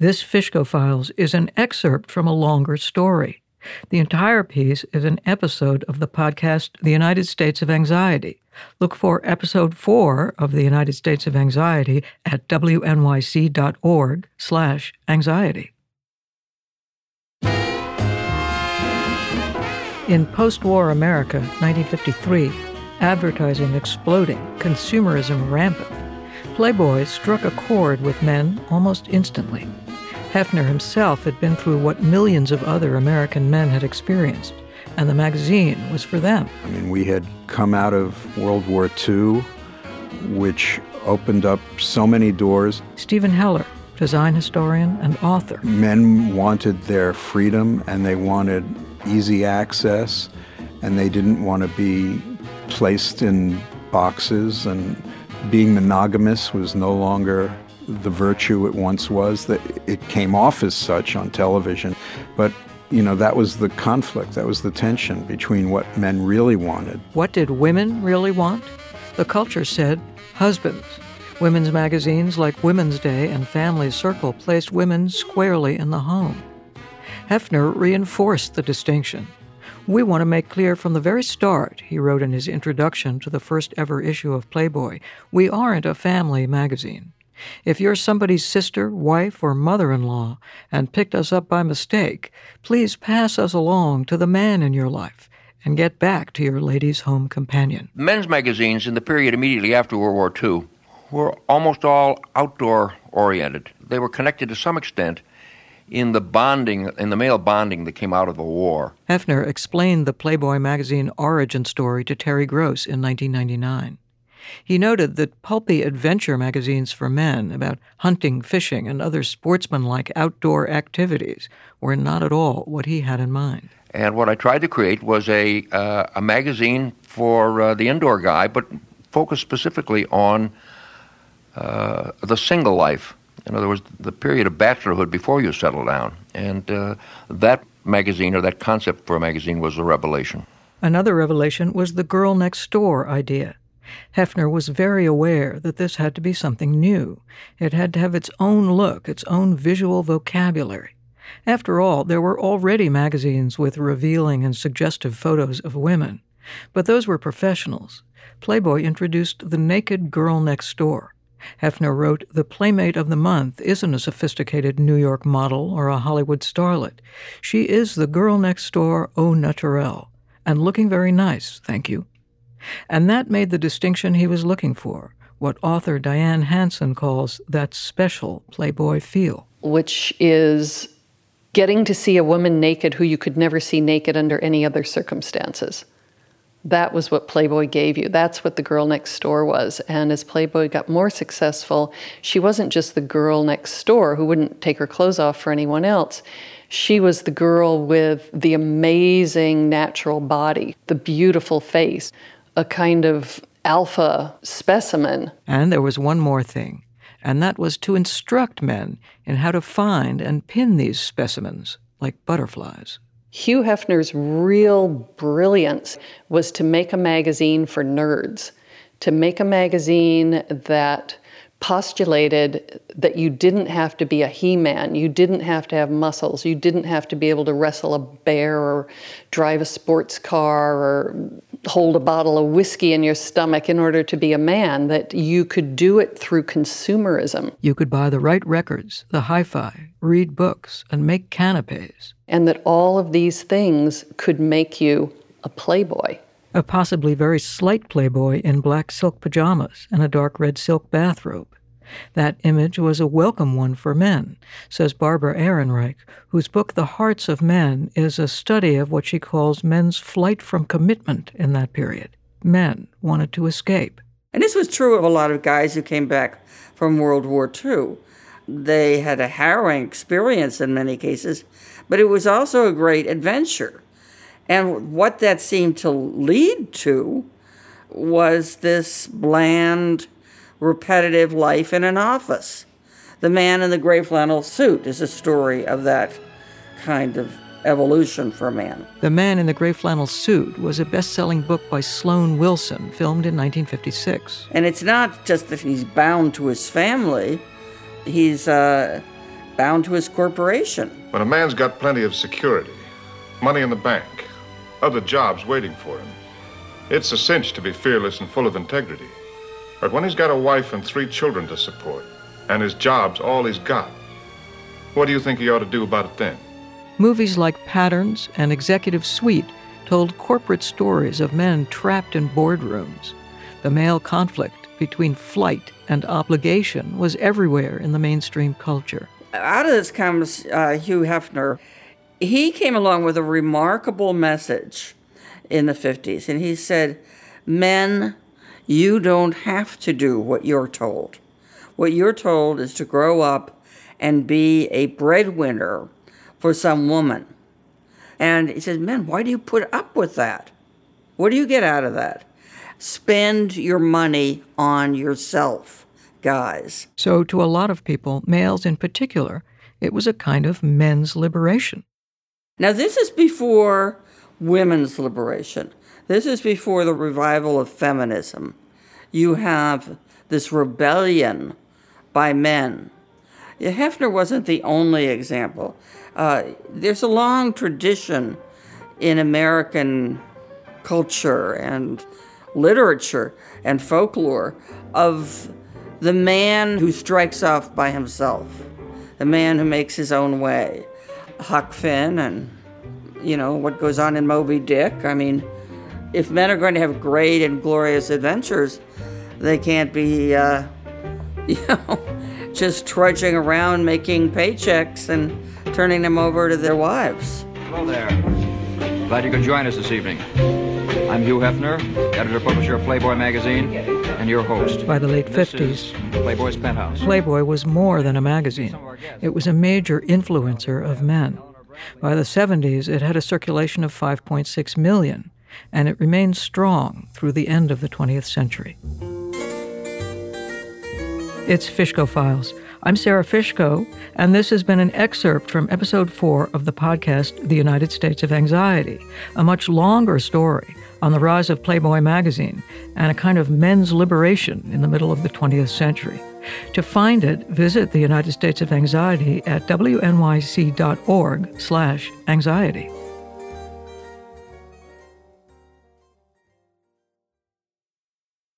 This Fishko Files is an excerpt from a longer story. The entire piece is an episode of the podcast The United States of Anxiety. Look for episode 4 of The United States of Anxiety at wnyc.org/anxiety. In post-war America, 1953, advertising exploding, consumerism rampant, Playboy struck a chord with men almost instantly. Hefner himself had been through what millions of other American men had experienced, and the magazine was for them. I mean, we had come out of World War II, which opened up so many doors. Stephen Heller, design historian and author. Men wanted their freedom, and they wanted easy access, and they didn't want to be placed in boxes, and being monogamous was no longer the virtue it once was. That it came off as such on television, but that was the conflict, that was the tension between what men really wanted. What did women really want? The culture said husbands. Women's magazines like Women's Day and Family Circle placed women squarely in the home. Hefner reinforced the distinction. "We want to make clear from the very start," he wrote in his introduction to the first ever issue of Playboy, "we aren't a family magazine. If you're somebody's sister, wife, or mother-in-law and picked us up by mistake, please pass us along to the man in your life and get back to your lady's home companion." Men's magazines in the period immediately after World War II were almost all outdoor-oriented. They were connected to some extent in the male bonding that came out of the war. Hefner explained the Playboy magazine origin story to Terry Gross in 1999. He noted that pulpy adventure magazines for men about hunting, fishing, and other sportsmanlike outdoor activities were not at all what he had in mind. And what I tried to create was a magazine for the indoor guy, but focused specifically on the single life. In other words, the period of bachelorhood before you settle down. And that magazine, or that concept for a magazine, was a revelation. Another revelation was the girl next door idea. Hefner was very aware that this had to be something new. It had to have its own look, its own visual vocabulary. After all, there were already magazines with revealing and suggestive photos of women. But those were professionals. Playboy introduced the naked girl next door. Hefner wrote, "The Playmate of the Month isn't a sophisticated New York model or a Hollywood starlet. She is the girl next door au naturel, and looking very nice, thank you." And that made the distinction he was looking for, what author Diane Hansen calls that special Playboy feel. Which is getting to see a woman naked who you could never see naked under any other circumstances. That was what Playboy gave you. That's what the girl next door was. And as Playboy got more successful, she wasn't just the girl next door who wouldn't take her clothes off for anyone else. She was the girl with the amazing natural body, the beautiful face, a kind of alpha specimen. And there was one more thing, and that was to instruct men in how to find and pin these specimens, like butterflies. Hugh Hefner's real brilliance was to make a magazine for nerds, to make a magazine that postulated that you didn't have to be a He-Man, you didn't have to have muscles, you didn't have to be able to wrestle a bear or drive a sports car or hold a bottle of whiskey in your stomach in order to be a man, that you could do it through consumerism. You could buy the right records, the hi-fi, read books, and make canapes. And that all of these things could make you a playboy. A possibly very slight playboy in black silk pajamas and a dark red silk bathrobe. That image was a welcome one for men, says Barbara Ehrenreich, whose book The Hearts of Men is a study of what she calls men's flight from commitment in that period. Men wanted to escape. And this was true of a lot of guys who came back from World War II. They had a harrowing experience in many cases, but it was also a great adventure. And what that seemed to lead to was this bland, repetitive life in an office. The Man in the Gray Flannel Suit is a story of that kind of evolution for man. The Man in the Gray Flannel Suit was a best-selling book by Sloan Wilson, filmed in 1956. And it's not just that he's bound to his family. He's bound to his corporation. When a man's got plenty of security, money in the bank, other jobs waiting for him, it's a cinch to be fearless and full of integrity. But when he's got a wife and 3 children to support, and his job's all he's got, what do you think he ought to do about it then? Movies like Patterns and Executive Suite told corporate stories of men trapped in boardrooms. The male conflict between flight and obligation was everywhere in the mainstream culture. Out of this comes Hugh Hefner. He came along with a remarkable message in the 50s, and he said, men, you don't have to do what you're told. What you're told is to grow up and be a breadwinner for some woman. And he says, men, why do you put up with that? What do you get out of that? Spend your money on yourself, guys. So to a lot of people, males in particular, it was a kind of men's liberation. Now, this is before women's liberation. This is before the revival of feminism. You have this rebellion by men. Hefner wasn't the only example. There's a long tradition in American culture and literature and folklore of the man who strikes off by himself, the man who makes his own way. Huck Finn and, what goes on in Moby Dick. I mean, if men are going to have great and glorious adventures, they can't be, just trudging around making paychecks and turning them over to their wives. Hello there. Glad you could join us this evening. I'm Hugh Hefner, editor-publisher of Playboy magazine, and your host. By the late This 50s, is Playboy's Penthouse. Playboy was more than a magazine. It was a major influencer of men. By the 70s, it had a circulation of 5.6 million, and it remained strong through the end of the 20th century. It's Fishko Files. I'm Sarah Fishko, and this has been an excerpt from episode 4 of the podcast, The United States of Anxiety, a much longer story on the rise of Playboy magazine and a kind of men's liberation in the middle of the 20th century. To find it, visit the United States of Anxiety at wnyc.org/anxiety.